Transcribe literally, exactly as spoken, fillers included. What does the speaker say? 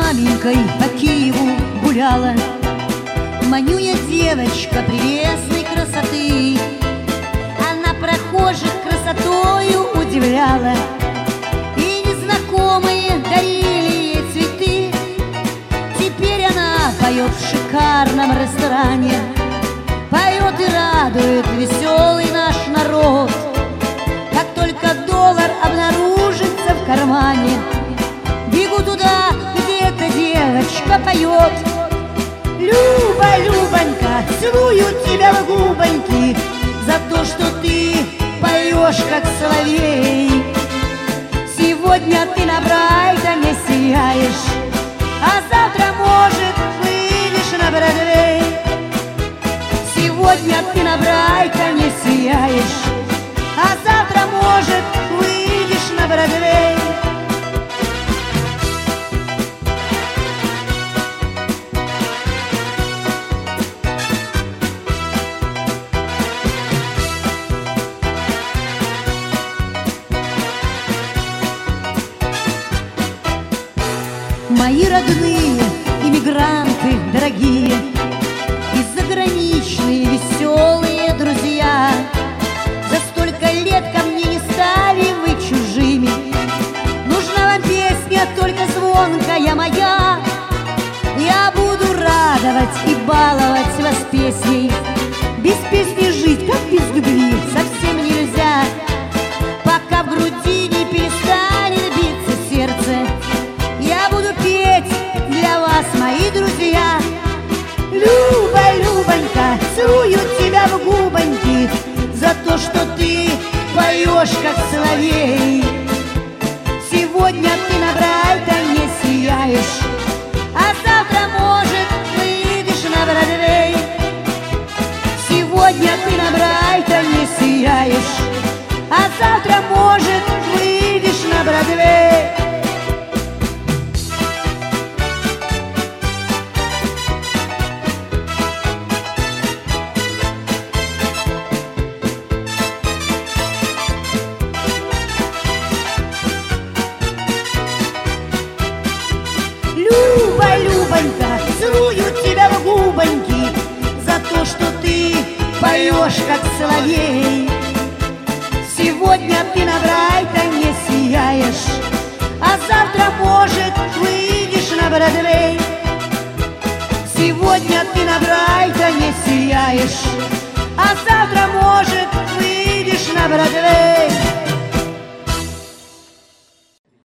маменькой по Киеву гуляла, манюня девочка прелестной красоты. Она прохожих красотою удивляла, и незнакомые дарили ей цветы. Теперь она поет в шикарном ресторане, поет и радует веселый наш народ. Как только доллар обнаружится в кармане, бегу туда, где эта девочка поет. Люба, Любонька, целую тебя в губоньки за то, что ты поешь, как соловей. Сегодня ты на Брайтоне сияешь, а завтра, может, выйдешь на Бродвей. Сегодня ты на Брайтоне сияешь, а завтра, может, выйдешь на Бродвей. Мои родные иммигранты дорогие и заграничные веселые друзья, за столько лет ко мне не стали вы чужими. Нужна вам песня только звонкая моя. Я буду радовать и баловать вас песней. Без песни жить, как без любви, совсем нельзя. Пока в груди не перестанет биться сердце, я буду петь для вас, мои друзья. Люба, Любонька, целую тебя в губоньки за то, что ты поешь, как соловей. Сегодня ты на Брайтоне сияешь, а завтра, может, выйдешь на Бродвей. Сегодня ты на Брайтоне сияешь, а завтра, может, выйдешь на Бродвей. Люба, Любонька, целую тебя в губоньки за то, что ты поешь, как соловей. Сегодня ты на Брайтоне сияешь, а завтра, может, выйдешь на Бродвей. Сегодня ты на Брайтоне сияешь, а завтра, может, выйдешь на Бродвей.